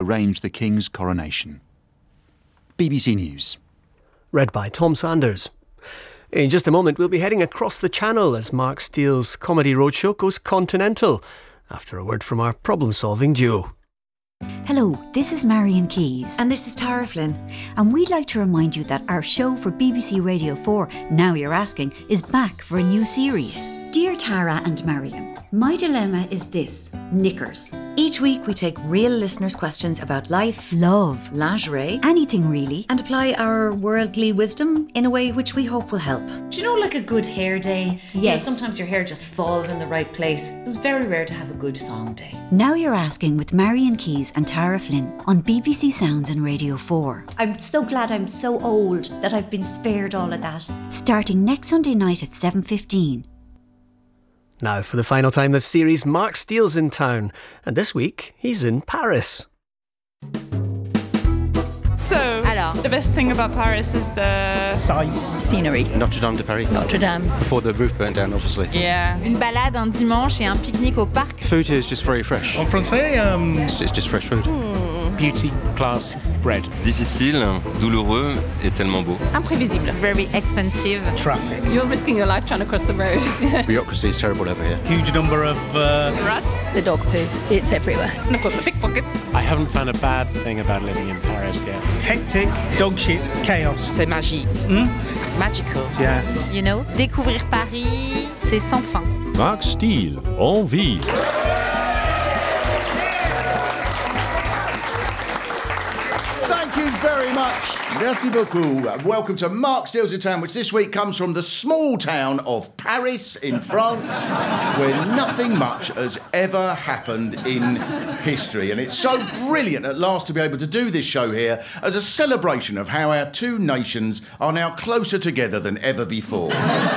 arranged the King's coronation. BBC News. Read by Tom Sanders. In just a moment, we'll be heading across the channel as Mark Steele's comedy roadshow goes continental, after a word from our problem-solving duo. Hello, this is Marion Keyes. And this is Tara Flynn. And we'd like to remind you that our show for BBC Radio 4, Now You're Asking, is back for a new series. Dear Tara and Marion, my dilemma is this: knickers. Each week we take real listeners' questions about life, love, lingerie, anything really, and apply our worldly wisdom in a way which we hope will help. Do you know, like a good hair day? Yes. You know, sometimes your hair just falls in the right place. It's very rare to have a good thong day. Now You're Asking with Marion Keyes and Tara Flynn on BBC Sounds and Radio 4. I'm so glad I'm so old that I've been spared all of that. Starting next Sunday night at 7:15. Now, for the final time this series, Mark Steele's in town, and this week he's in Paris. So, the best thing about Paris is the sights, scenery. Notre-Dame de Paris. Notre-Dame. Before the roof burned down, obviously. Yeah. Une balade un dimanche et un pique-nique au parc. Food here is just very fresh. En français, It's just fresh food. Beauty, class, bread. Difficile, douloureux et tellement beau. Imprévisible. Very expensive. Traffic. You're risking your life trying to cross the road. Bureaucracy is terrible over here. Huge number of Rats. The dog poo. It's everywhere. And of course the pickpockets. I haven't found a bad thing about living in Paris yet. hectic, dog shit, chaos. C'est magique. It's magical. Yeah. You know, découvrir Paris, c'est sans fin. Mark Steele, en vie. Thank you very much. Merci beaucoup. Welcome to Mark Steele's in Town, which this week comes from the small town of Paris in France, where nothing much has ever happened in history. And it's so brilliant at last to be able to do this show here as a celebration of how our two nations are now closer together than ever before.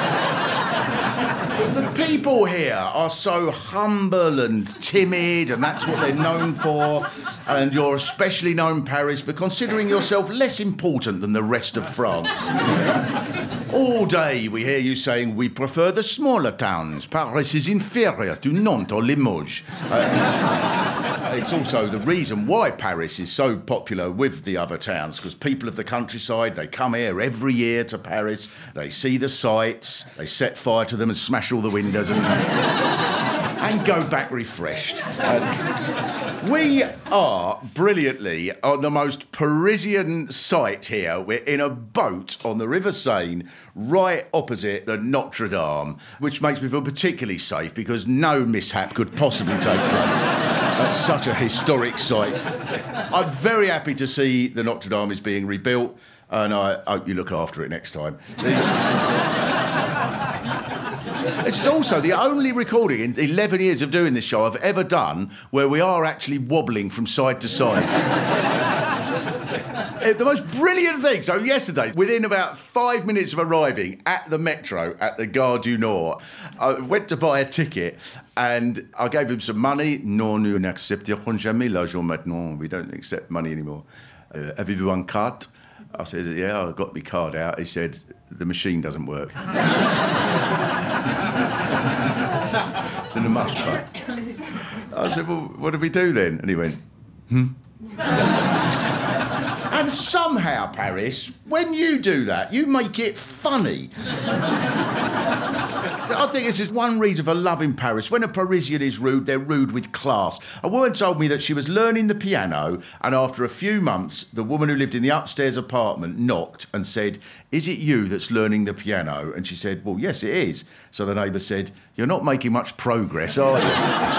The people here are so humble and timid, and that's what they're known for. And you're especially known, Paris, for considering yourself less important than the rest of France. All day we hear you saying, we prefer the smaller towns. Paris is inferior to Nantes or Limoges. It's also the reason why Paris is so popular with the other towns, because people of the countryside, they come here every year to Paris, they see the sights, they set fire to them and smash all the windows and go back refreshed. We are brilliantly on the most Parisian site here. We're in a boat on the River Seine, right opposite the Notre Dame, which makes me feel particularly safe because no mishap could possibly take place. That's such a historic site. I'm very happy to see the Notre Dame is being rebuilt, and I hope you look after it next time. It's also the only recording in 11 years of doing this show I've ever done where we are actually wobbling from side to side. The most brilliant thing, so yesterday, within about 5 minutes of arriving at the Metro at the Gare du Nord, I went to buy a ticket and I gave him some money. Non, nous n'accepterons jamais l'argent maintenant. We don't accept money anymore. Avez-vous un carte? I said, yeah, I got my card out. He said, the machine doesn't work. It's in a must truck. I said, well, what do we do then? And he went, And somehow, Paris, when you do that, you make it funny. I think this is one reason for loving Paris. When a Parisian is rude, they're rude with class. A woman told me that she was learning the piano, and after a few months, the woman who lived in the upstairs apartment knocked and said, is it you that's learning the piano? And she said, well, yes, it is. So the neighbour said, you're not making much progress, are you?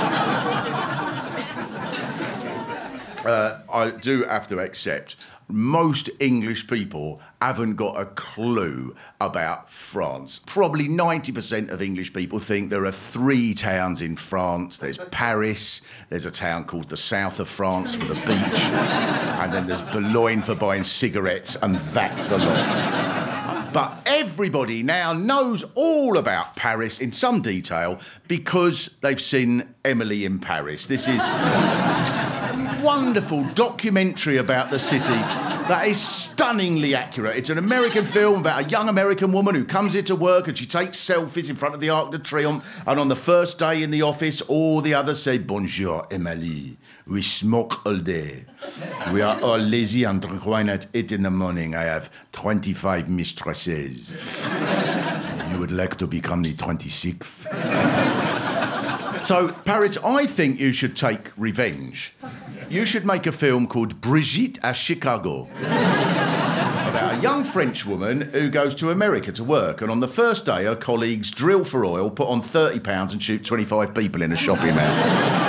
I do have to accept, most English people haven't got a clue about France. Probably 90% of English people think there are 3 towns in France. There's Paris, there's a town called the south of France for the beach, and then there's Boulogne for buying cigarettes, and that's the lot. But everybody now knows all about Paris in some detail because they've seen Emily in Paris. This is wonderful documentary about the city that is stunningly accurate. It's an American film about a young American woman who comes here to work and she takes selfies in front of the Arc de Triomphe, and on the first day in the office, all the others say, "Bonjour, Emily. We smoke all day. We are all lazy and drink wine at 8 in the morning. I have 25 mistresses. You would like to become the 26th. So, Paris, I think you should take revenge. You should make a film called Brigitte à Chicago. About a young French woman who goes to America to work, and on the first day her colleagues drill for oil, put on £30 and shoot 25 people in a shopping mall.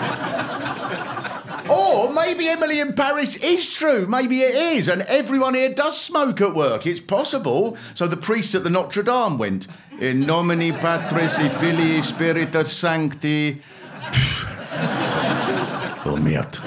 Or maybe Emily in Paris is true. Maybe it is, and everyone here does smoke at work. It's possible. So the priest at the Notre Dame went, "In nomine Patris et Filii Spiritus Sancti." Oh, merde.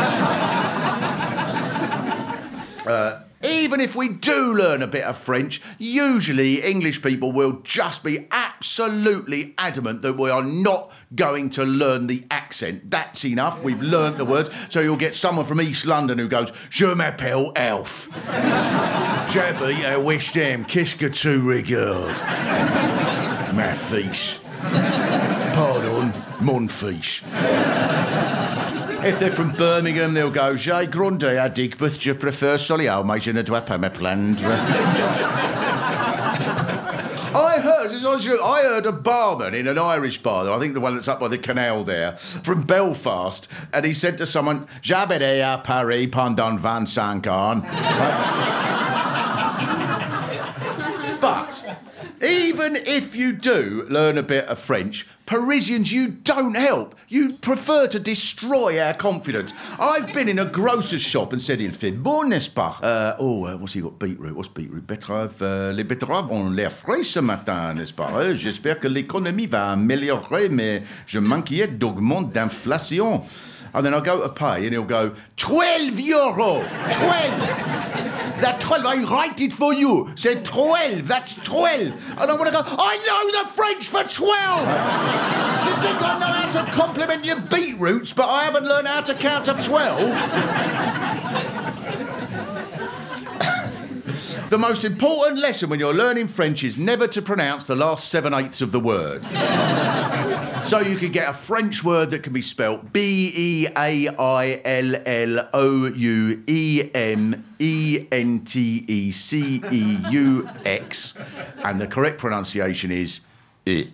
Even if we do learn a bit of French, usually English people will just be absolutely adamant that we are not going to learn the accent. That's enough. We've learnt the words. So you'll get someone from East London who goes, "Je m'appelle Elf. J'habite à West Ham. Qu'est-ce que tu regardes? Ma fils. Pardon, mon fils." If they're from Birmingham, they'll go, "J'ai grandi à Digbeth, je préfère Solihull, mais je ne dois pas me plaindre." I heard a barman in an Irish bar, I think the one that's up by the canal there, from Belfast, and he said to someone, "J'habite à Paris pendant 25 ans." But even if you do learn a bit of French, Parisians, you don't help. You prefer to destroy our confidence. I've been in a grocer's shop and said, "Il fait bon, n'est-ce pas?" What's he got? Beetroot. What's beetroot? Betterave. Les betteraves ont l'air frais ce matin, n'est-ce pas? J'espère que l'économie va améliorer, mais je m'inquiète d'augment d'inflation. And then I go to pay and he'll go, €12. 12. That 12, I write it for you. Say 12, that's 12. And I want to go, I know the French for 12. You think I know how to compliment your beetroots, but I haven't learned how to count to 12? The most important lesson when you're learning French is never to pronounce the last 7/8 of the word. So you can get a French word that can be spelt BEAILLOUEMENTECEUX, and the correct pronunciation is it.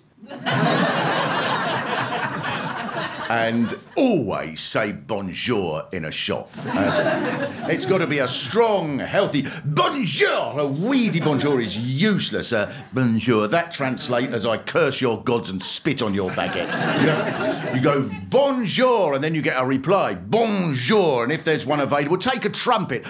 And always say bonjour in a shop. It's got to be a strong, healthy bonjour. A weedy bonjour is useless. Bonjour, that translates as "I curse your gods and spit on your baguette." You go bonjour, and then you get a reply, bonjour, and if there's one available, take a trumpet.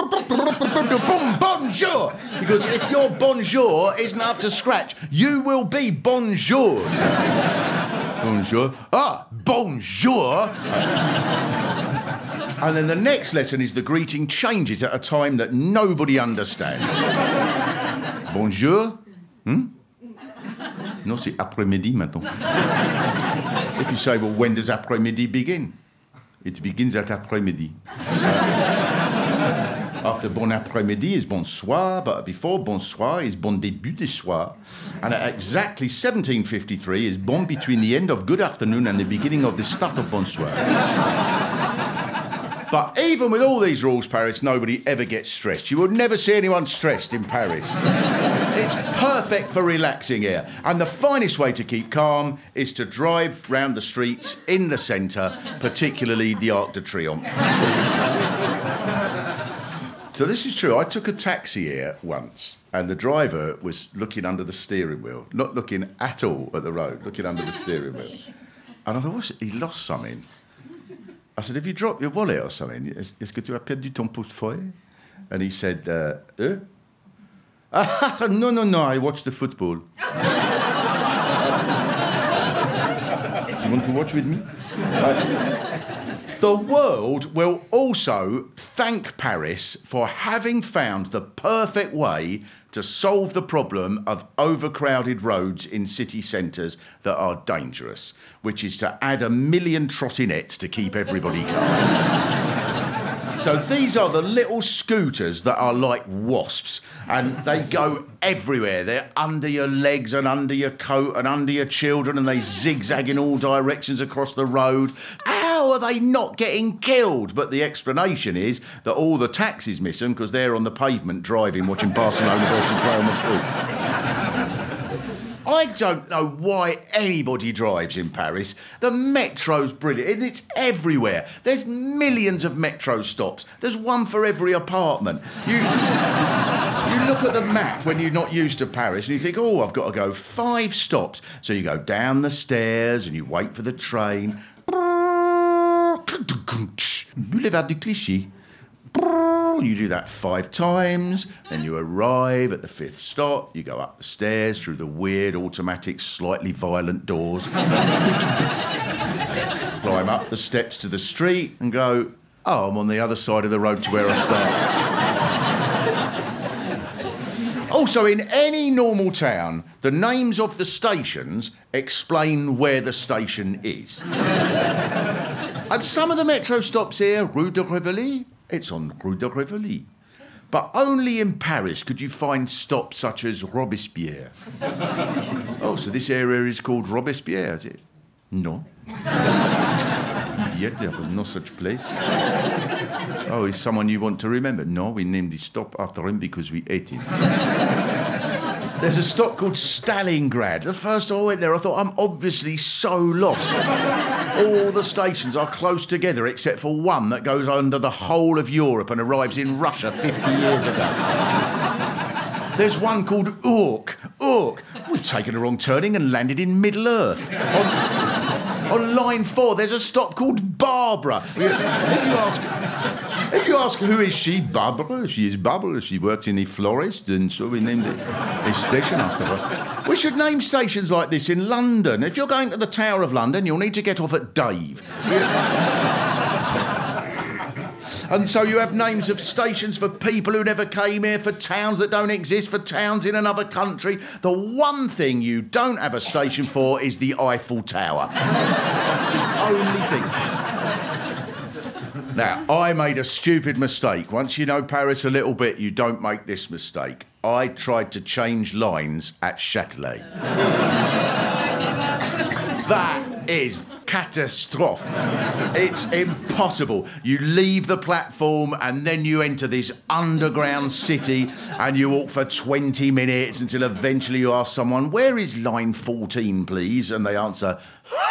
Bonjour! Because if your bonjour isn't up to scratch, you will be bonjour. Bonjour. Bonjour. And then the next lesson is the greeting changes at a time that nobody understands. Bonjour. Non, c'est après-midi maintenant. If you say, well, when does après-midi begin? It begins at après-midi. After bon après-midi is bonsoir, but before bonsoir is bon début de soir. And at exactly 17:53 is bon between the end of good afternoon and the beginning of the start of bonsoir. But even with all these rules, Paris, nobody ever gets stressed. You will never see anyone stressed in Paris. It's perfect for relaxing here. And the finest way to keep calm is to drive round the streets in the centre, particularly the Arc de Triomphe. So this is true. I took a taxi here once, and the driver was looking under the steering wheel, not looking at all at the road, looking under the steering wheel. And I thought, he lost something. I said, "Have you dropped your wallet or something? Est-ce que tu as perdu ton portefeuille?" And he said, No, I watched the football. You want to watch with me? The world will also thank Paris for having found the perfect way to solve the problem of overcrowded roads in city centres that are dangerous, which is to add 1 million trottinettes to keep everybody calm. So these are the little scooters that are like wasps, and they go everywhere. They're under your legs and under your coat and under your children, and they zigzag in all directions across the road. How are they not getting killed? But the explanation is that all the taxis miss them because they're on the pavement driving, watching Barcelona versus Real Madrid. I don't know why anybody drives in Paris. The metro's brilliant, and it's everywhere. There's millions of metro stops. There's one for every apartment. You look at the map when you're not used to Paris and you think, oh, I've got to go 5 stops. So you go down the stairs and you wait for the train. Boulevard du Clichy. You do that 5 times, then you arrive at the 5th stop, you go up the stairs through the weird, automatic, slightly violent doors, climb up the steps to the street and go, oh, I'm on the other side of the road to where I start. Also, in any normal town, the names of the stations explain where the station is. And some of the metro stops here, Rue de Rivoli, it's on Rue de Rivoli. But only in Paris could you find stops such as Robespierre. Oh, so this area is called Robespierre, is it? No. Yet there was no such place. Oh, is someone you want to remember? No, we named the stop after him because we ate him. There's a stop called Stalingrad. The first time I went there, I thought, I'm obviously so lost. All the stations are close together except for one that goes under the whole of Europe and arrives in Russia 50 years ago. There's one called Urk. We've taken a wrong turning and landed in Middle-earth. On line 4, there's a stop called Barbara. If you ask who is she, Barbara, she is Barbara. She works in the florist, and so we named it a station after her. We should name stations like this in London. If you're going to the Tower of London, you'll need to get off at Dave. And so you have names of stations for people who never came here, for towns that don't exist, for towns in another country. The one thing you don't have a station for is the Eiffel Tower. That's the only thing. Now, I made a stupid mistake. Once you know Paris a little bit, you don't make this mistake. I tried to change lines at Châtelet. That is catastrophe. It's impossible. You leave the platform and then you enter this underground city and you walk for 20 minutes until eventually you ask someone, where is line 14, please? And they answer,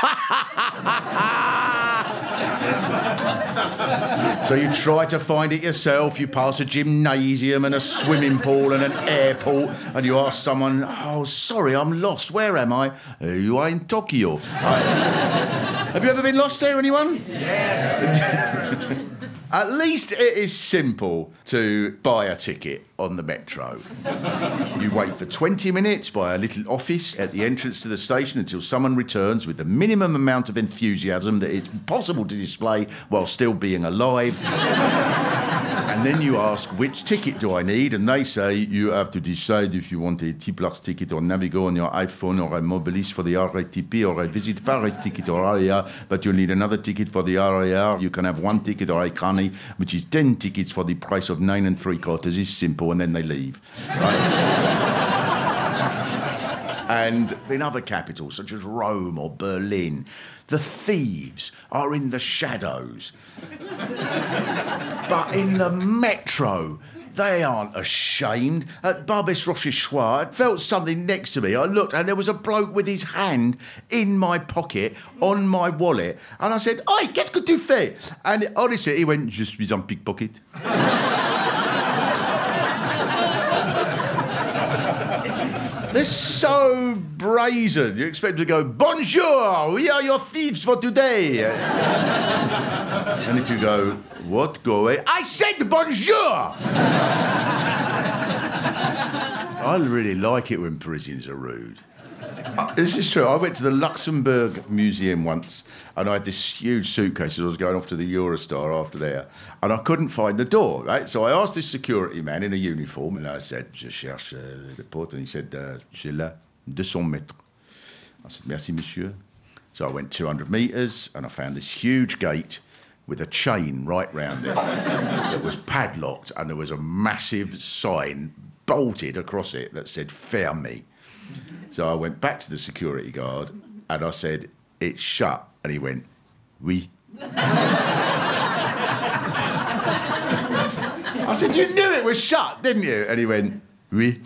So you try to find it yourself. You pass a gymnasium and a swimming pool and an airport, and you ask someone, oh, sorry, I'm lost. Where am I? You are in Tokyo. Have you ever been lost there, anyone? Yes. At least it is simple to buy a ticket on the metro. You wait for 20 minutes by a little office at the entrance to the station until someone returns with the minimum amount of enthusiasm that it's possible to display while still being alive. And then you ask, which ticket do I need? And they say, you have to decide if you want a T-Plus ticket or Navigo on your iPhone or a Mobilis for the RATP or a Visit Paris ticket or RER, but you'll need another ticket for the RER. You can have one ticket or Icani, which is 10 tickets for the price of 9 3/4. It's simple, and then they leave. Right? And in other capitals, such as Rome or Berlin, the thieves are in the shadows. But in the metro, they aren't ashamed. At Barbès Rochechouart, I felt something next to me. I looked and there was a bloke with his hand in my pocket, on my wallet. And I said, "Oi, qu'est-ce que tu fais?" And honestly, he went, "Je suis un pickpocket." They're so brazen. You expect them to go, "Bonjour, we are your thieves for today." And if you go, "What? Go away." "I said bonjour!" I really like it when Parisians are rude. This is true. I went to the Luxembourg Museum once, and I had this huge suitcase as I was going off to the Eurostar after there, and I couldn't find the door, right? So I asked this security man in a uniform, and I said, je cherche le porte, and he said, j'ai là 200 mètres. I said, merci, monsieur. So I went 200 metres, and I found this huge gate with a chain right round it that was padlocked, and there was a massive sign bolted across it that said, fermé. So I went back to the security guard, and I said, it's shut. And he went, oui. I said, you knew it was shut, didn't you? And he went, oui.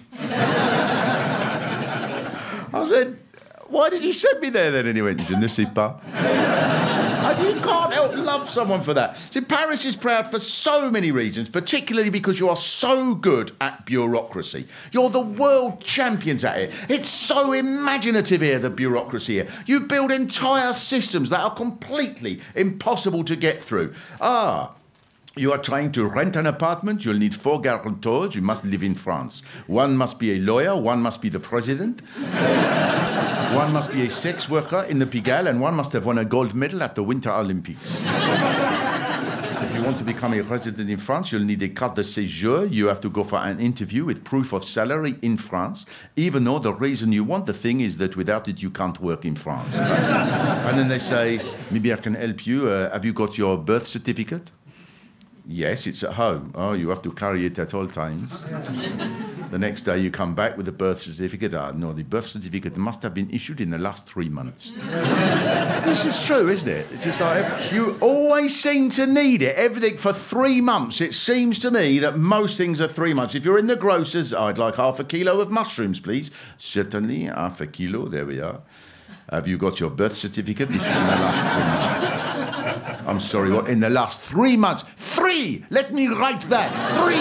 I said, why did you send me there then? And he went, je ne sais pas. And you can't help love someone for that. See, Paris is proud for so many reasons, particularly because you are so good at bureaucracy. You're the world champions at it. It's so imaginative here, the bureaucracy here. You build entire systems that are completely impossible to get through. You are trying to rent an apartment, you'll need 4 guarantors, you must live in France. One must be a lawyer, one must be the president, one must be a sex worker in the Pigalle, and one must have won a gold medal at the Winter Olympics. If you want to become a resident in France, you'll need a carte de séjour. You have to go for an interview with proof of salary in France, even though the reason you want the thing is that without it you can't work in France. And then they say, maybe I can help you. Have you got your birth certificate? Yes, it's at home. Oh, you have to carry it at all times. The next day you come back with the birth certificate. No, the birth certificate must have been issued in the last 3 months. This is true, isn't it? It's just like, you always seem to need it. Everything for 3 months. It seems to me that most things are 3 months. If you're in the grocer's, I'd like 1/2 kilo of mushrooms, please. Certainly, 1/2 kilo. There we are. Have you got your birth certificate issued in the last 3 months? I'm sorry, what? In the last 3 months? 3! Let me write that. 3!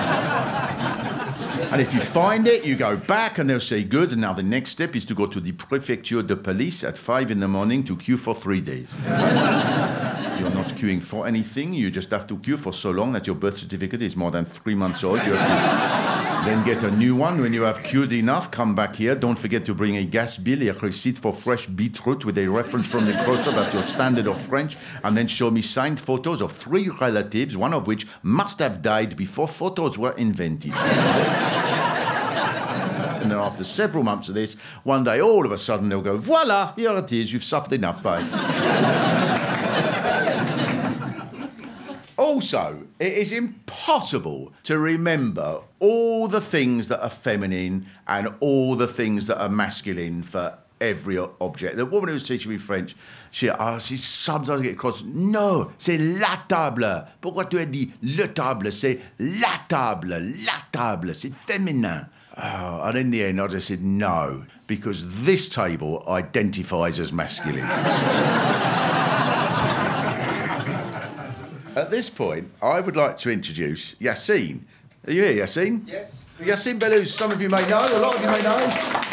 And if you find it, you go back and they'll say, good, and now the next step is to go to the Préfecture de Police at 5 in the morning to queue for 3 days. You're not queuing for anything, you just have to queue for so long that your birth certificate is more than 3 months old. You have to then get a new one. When you have queued enough, come back here. Don't forget to bring a gas bill, a receipt for fresh beetroot with a reference from the grocer about your standard of French, and then show me signed photos of 3 relatives, one of which must have died before photos were invented. And then after several months of this, one day, all of a sudden, they'll go, voila, here it is, you've suffered enough, bye. Also, it is impossible to remember all the things that are feminine and all the things that are masculine for every object. The woman who was teaching me French, she sometimes get across, no, c'est la table. Pourquoi tu as dit le table? C'est la table, c'est féminin. Oh, and in the end, I just said no, because this table identifies as masculine. At this point, I would like to introduce Yassine. Are you here, Yassine? Yes. Yassine Bellous, some of you may know, a lot of you may know.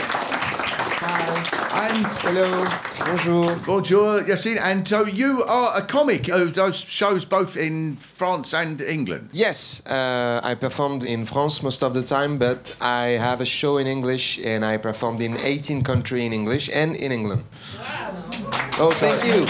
Hi. And hello. Bonjour. Bonjour, Yassine. And so you are a comic who does shows both in France and England. Yes, I performed in France most of the time, but I have a show in English and I performed in 18 countries in English and in England. Wow. Oh, thank you.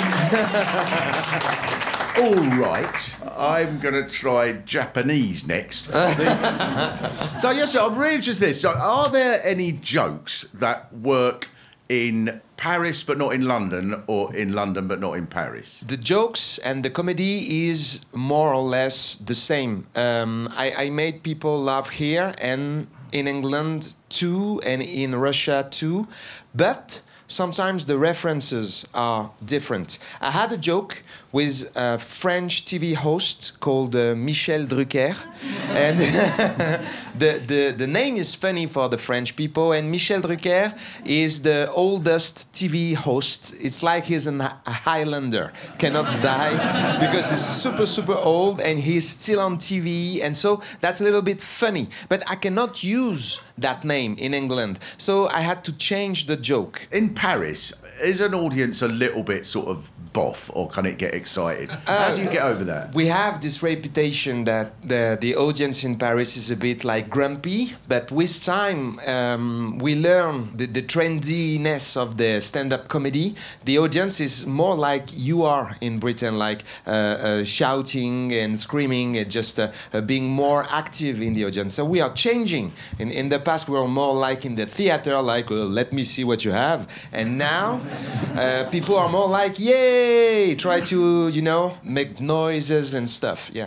All right, I'm going to try Japanese next. So, yes, I'm really interested in this. So, are there any jokes that work in Paris but not in London, or in London but not in Paris? The jokes and the comedy is more or less the same. I made people laugh here and in England too, and in Russia too, but sometimes the references are different. I had a joke with a French TV host called Michel Drucker. And the name is funny for the French people. And Michel Drucker is the oldest TV host. It's like he's a Highlander, cannot die, because he's super, super old and he's still on TV. And so that's a little bit funny. But I cannot use that name in England. So I had to change the joke. In Paris, is an audience a little bit sort of boff, or can it get excited? How do you get over that? We have this reputation that the audience in Paris is a bit like grumpy, but with time we learn the trendiness of the stand-up comedy. The audience is more like you are in Britain, like shouting and screaming and just being more active in the audience. So we are changing. In the past, we were more like in the theater, like, let me see what you have. And now, people are more like, yay! Try to, make noises and stuff. Yeah.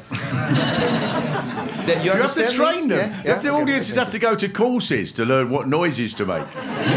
You have to train them. Yeah? The audiences have to go to courses to learn what noises to make.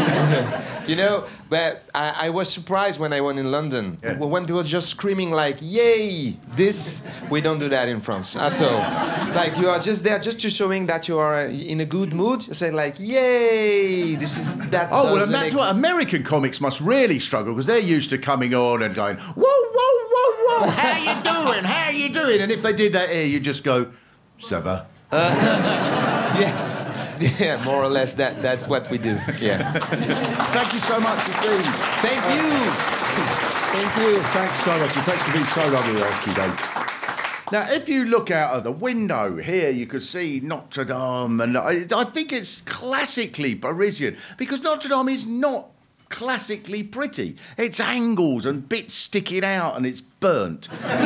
But I was surprised when I went in London. Yeah. When people just screaming like, yay! We don't do that in France at all. It's like you are just there just to showing that you are in a good mood. You say like, yay! That. Oh, well, and that's what American comics must really struggle, because they're used to coming on and going, whoa, whoa, whoa, whoa, how you doing? How you doing? And if they did that here, you just go, ça va. Yes. Yeah, more or less that's what we do. Yeah. Thank you so much, Christine. Thank you. Thank you. Thanks so much. And thanks for being so lovely the last few days. Now, if you look out of the window here, you could see Notre Dame, and I think it's classically Parisian, because Notre Dame is not classically pretty. It's angles and bits sticking out, and it's burnt.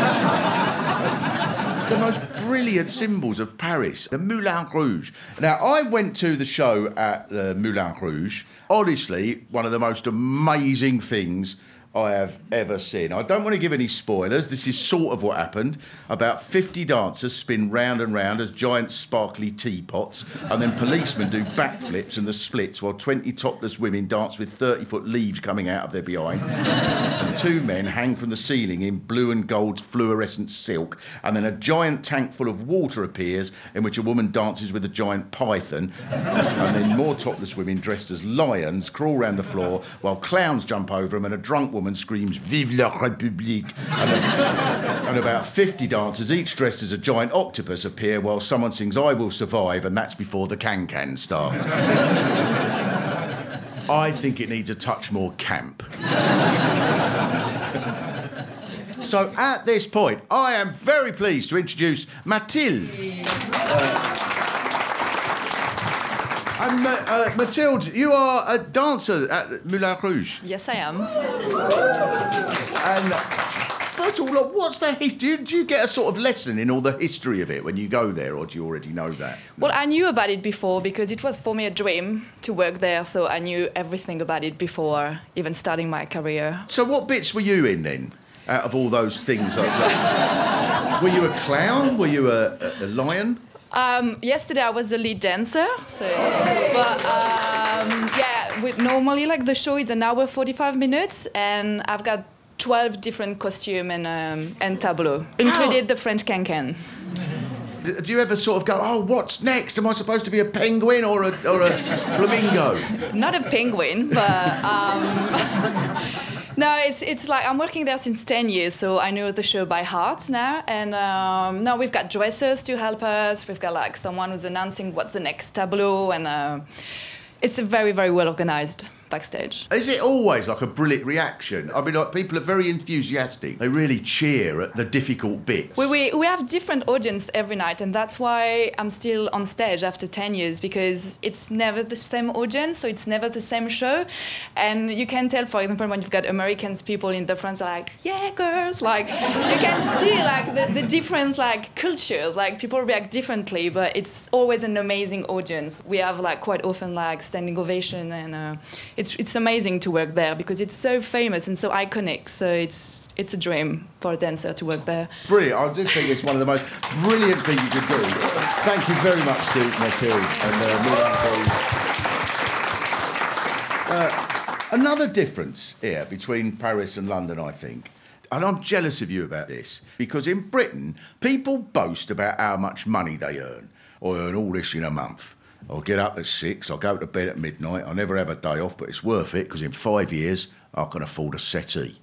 The most brilliant symbols of Paris, the Moulin Rouge. Now, I went to the show at the Moulin Rouge. Honestly, one of the most amazing things I have ever seen. I don't want to give any spoilers. This is sort of what happened. About 50 dancers spin round and round as giant sparkly teapots, and then policemen do backflips and the splits while 20 topless women dance with 30-foot leaves coming out of their behind. And 2 men hang from the ceiling in blue and gold fluorescent silk, and then a giant tank full of water appears in which a woman dances with a giant python, and then more topless women dressed as lions crawl around the floor while clowns jump over them and a drunk woman screams "Vive la République!" and about 50 dancers, each dressed as a giant octopus, appear while someone sings "I Will Survive," and that's before the can-can starts. I think it needs a touch more camp. So at this point, I am very pleased to introduce Mathilde. And Mathilde, you are a dancer at Moulin Rouge. Yes, I am. And first of all, what's the history? Do you get a sort of lesson in all the history of it when you go there, or do you already know that? Well, I knew about it before because it was for me a dream to work there, so I knew everything about it before even starting my career. So what bits were you in then, out of all those things? Were you a clown? Were you a lion? Yesterday I was the lead dancer, normally like the show is an hour 45 minutes, and I've got 12 different costumes and tableaux, included the French can-can. Do you ever sort of go, oh, what's next? Am I supposed to be a penguin or a flamingo? Not a penguin, but no, it's like I'm working there since 10 years, so I know the show by heart now. And now we've got dressers to help us. We've got like someone who's announcing what's the next tableau, and it's very, very well organized backstage. Is it always like a brilliant reaction? I mean, like, people are very enthusiastic. They really cheer at the difficult bits. We have different audience every night, and that's why I'm still on stage after 10 years, because it's never the same audience, so it's never the same show. And you can tell, for example, when you've got Americans, people in the front are like, yeah, girls, like, you can see like the different like cultures, like people react differently, but it's always an amazing audience. We have like quite often like standing ovation, and it's amazing to work there because it's so famous and so iconic. So it's a dream for a dancer to work there. Brilliant. I do think it's one of the most brilliant things you could do. Thank you very much to Mathilde and another difference here between Paris and London, I think, and I'm jealous of you about this, because in Britain, people boast about how much money they earn. I earn all this in a month. I'll get up at 6, I'll go to bed at midnight, I'll never have a day off, but it's worth it, because in 5 years, I can afford a settee.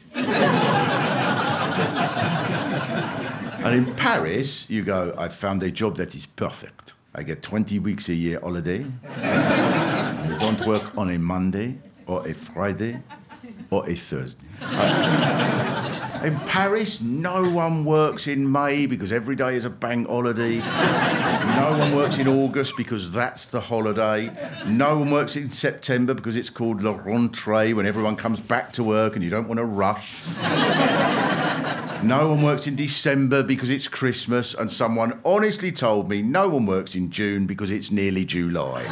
And in Paris, you go, I've found a job that is perfect. I get 20 weeks a year holiday. I don't work on a Monday, or a Friday, or a Thursday. In Paris, no one works in May because every day is a bank holiday. No one works in August because that's the holiday. No one works in September because it's called la rentrée, when everyone comes back to work and you don't want to rush. No one works in December because it's Christmas, and someone honestly told me no one works in June because it's nearly July.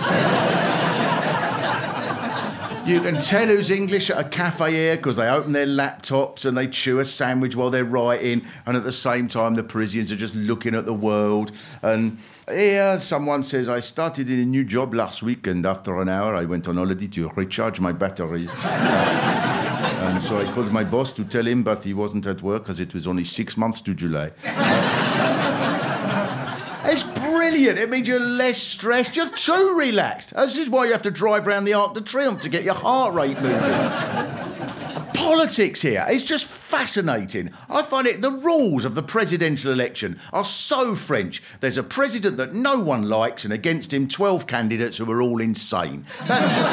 You can tell who's English at a cafe here because they open their laptops and they chew a sandwich while they're writing, and at the same time the Parisians are just looking at the world. And here someone says, I started in a new job last week, and after an hour I went on holiday to recharge my batteries. And so I called my boss to tell him, but he wasn't at work because it was only 6 months to July. It's brilliant. It means you're less stressed. You're too relaxed. This is why you have to drive around the Arc de Triomphe to get your heart rate moving. Politics here is just fascinating. I find it, the rules of the presidential election are so French. There's a president that no one likes, and against him 12 candidates who are all insane. That's just...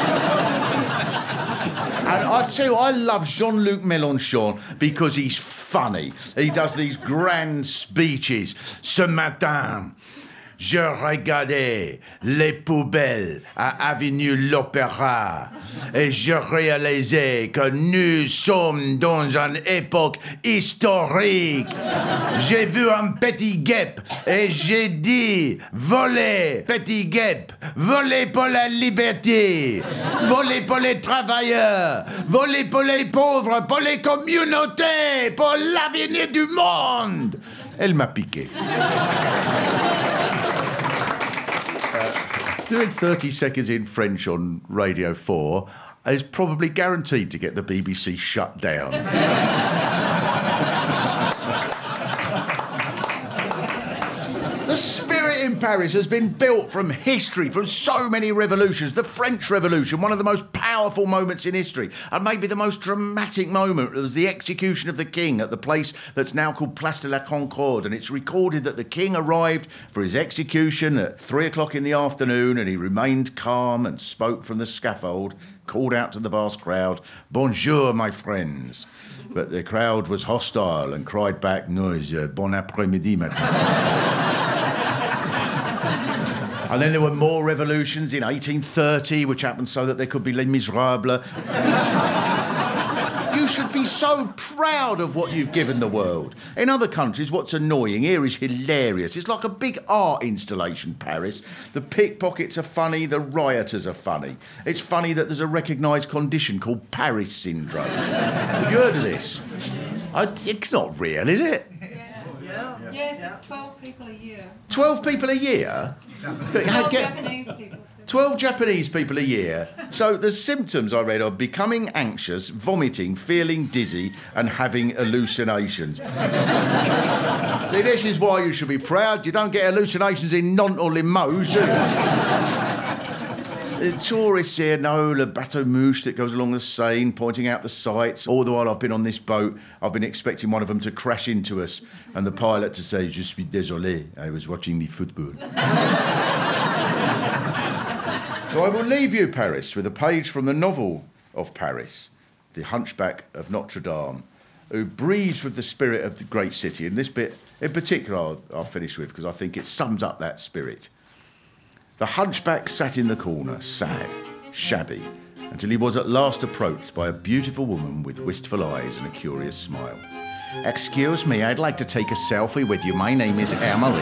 And I tell you, I love Jean-Luc Mélenchon because he's funny. He does these grand speeches. Ce matin, je regardais les poubelles à Avenue l'Opéra et je réalisais que nous sommes dans une époque historique. J'ai vu un petit guêpe et j'ai dit « Volez, petit guêpe, volez pour la liberté, volez pour les travailleurs, volez pour les pauvres, pour les communautés, pour l'avenir du monde !» Elle m'a piqué. Doing 30 seconds in French on Radio 4 is probably guaranteed to get the BBC shut down. The spirit in Paris has been built from history, from so many revolutions. The French Revolution, one of the most powerful moments in history, and maybe the most dramatic moment was the execution of the king at the place that's now called Place de la Concorde. And it's recorded that the king arrived for his execution at 3 o'clock in the afternoon, and he remained calm and spoke from the scaffold, called out to the vast crowd, "Bonjour, my friends." But the crowd was hostile and cried back, "No, it's bon après-midi, maintenant." And then there were more revolutions in 1830, which happened so that there could be Les Miserables. You should be so proud of what you've given the world. In other countries, what's annoying here is hilarious. It's like a big art installation, Paris. The pickpockets are funny, the rioters are funny. It's funny that there's a recognised condition called Paris syndrome. Have you heard of this? It's not real, is it? Yes, it's 12 people a year. 12 people a year? 12 Japanese people. 12 Japanese people a year. So the symptoms I read are becoming anxious, vomiting, feeling dizzy, and having hallucinations. See, this is why you should be proud. You don't get hallucinations in Nantes or Limoges, do you? The tourists here know the bateau mouche that goes along the Seine, pointing out the sights. All the while I've been on this boat, I've been expecting one of them to crash into us and the pilot to say, "Je suis désolé, I was watching the football." So I will leave you, Paris, with a page from the novel of Paris, The Hunchback of Notre Dame, who breathes with the spirit of the great city. And this bit in particular I'll finish with because I think it sums up that spirit. The hunchback sat in the corner, sad, shabby, until he was at last approached by a beautiful woman with wistful eyes and a curious smile. "Excuse me, I'd like to take a selfie with you. My name is Emily."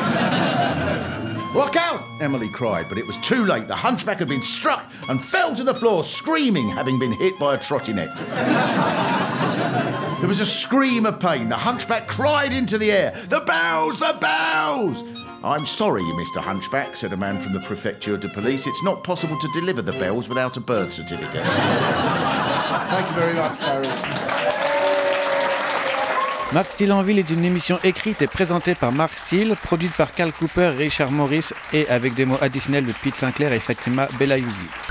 "Look out!" Emily cried, but it was too late. The hunchback had been struck and fell to the floor, screaming, having been hit by a trottinette. There was a scream of pain. The hunchback cried into the air, "The bells! The bells!" "I'm sorry, Mr. Hunchback," said a man from the Prefecture de Police. "It's not possible to deliver the bells without a birth certificate." Thank you very much, Paris. Marc Steele en ville est une émission écrite et présentée par Marc Steele, produite par Cal Cooper, Richard Morris et avec des mots additionnels de Pete Sinclair et Fatima Belayouzi.